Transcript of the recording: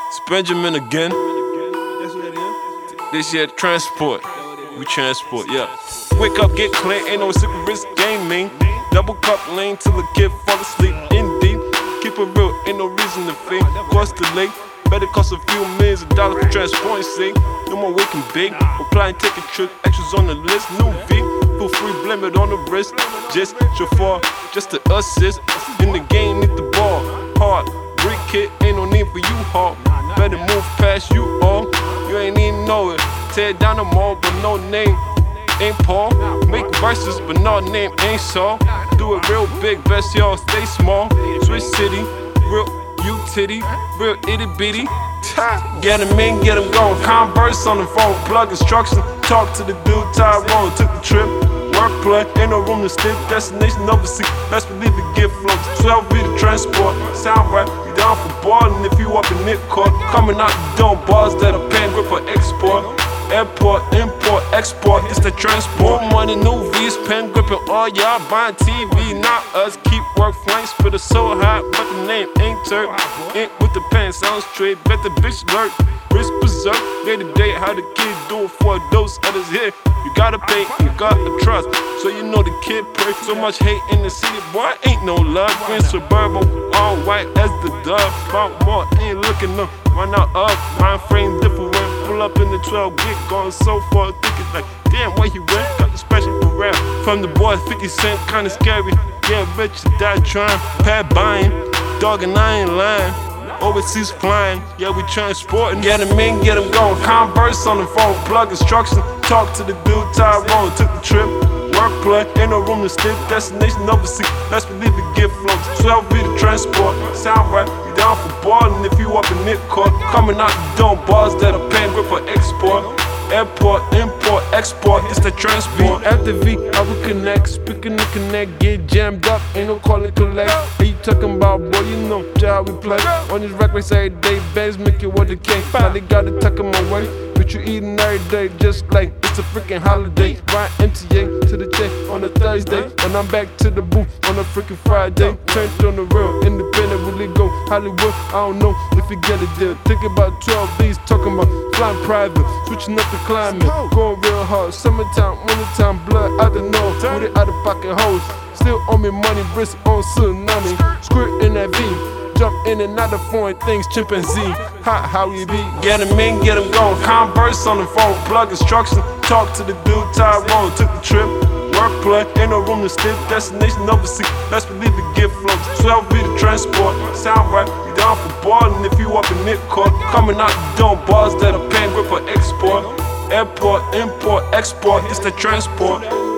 It's Benjamin again. This year, transport. We transport, yeah. Wake up, get clear, ain't no secret risk gaming. Double cup lane till the kid fall asleep. Indeed, keep it real, ain't no reason to fake. Cost delay, better cost a few millions of dollars for transporting, say. No more waking big, applying, taking trick, extras on the list. New V, feel free, blame it on the wrist. Just chauffeur, just to assist. In the game, need the ball. Hard, brick kid, ain't no need for you, hard. Better move past you all, you ain't even know it. Tear down the mall, but no name ain't Paul. Make verses, but no name ain't Saul. Do it real big, best y'all stay small. Switch city, real you titty, real itty bitty. Get him in, get him going. Converse on the phone, plug instruction. Talk to the dude, Tyrone, took the trip. Workplay, ain't no room to stick. Destination overseas, best believe it get floats. 12 be the transport, sound right. You down for ballin' if you up in Nick Court. Coming out the dome, bars that are pen grip for export. Airport, import, export, it's the transport. Money, new V's, pen gripping, all y'all buying TV, not us. Keep work flank, spit it so hot, but the name ain't Turk. Ain't with the pen, sound straight, bet the bitch lurk. Wrist berserk, day to day, how the kid do it for a dose, others here. You gotta pay, you gotta trust, so you know the kid pray. So much hate in the city, boy, ain't no love. Green suburban, all white as the dove. About more, ain't looking up, run out up. Mind frame different, pull up in the 12, get going so far, thinking like, damn, where you went? Got the special for rap. From the boys, 50 cent, kinda scary. Yeah, rich, die trying, pad buying. Dog and I ain't lying. Overseas flying, yeah, we transporting. Get him in, get him going. Converse on the phone, plug instruction. Talk to the dude, Tyrone, took the trip. Workplay, ain't no room to stick. Destination overseas, best believe it get floats. 12 be the transport, sound right. You down for ballin' if you up in Nick Court. Coming out the dome, bars that are pen grip for export. Airport, import, export, it's the transport. After V, I will connect, speaking to connect, get jammed up, ain't no call and collect. Are you talking about, boy, you know just how we play. On this records every day, bags make it what they can. Now they gotta tuck them away, but you eating every day, just like it's a freaking holiday. Ride MTA to the check on a Thursday, and I'm back to the booth on a freaking Friday. Turned on the real, independent, really go Hollywood, I don't know if you get it there. Think about 12 B's, talking about flying private, switching up the climate, going real hard. Summertime, wintertime, blood out the nose, with it out of pocket holes. Still owe me money, wrist on tsunami. Squirt in that V, jump in and out of foreign things, chimpanzee. Hot how we be. Get him in, get him going. Converse on the phone, plug instruction. Talk to the dude, Tyrone, took the trip. Workplay, ain't no room to stick. Destination overseas, best believe it get floats. 12 be the transport, sound right. You down for ballin' if you up in Nick Court. Coming out the dome, bars that are pen grip for export. Airport, import, export, it's the transport.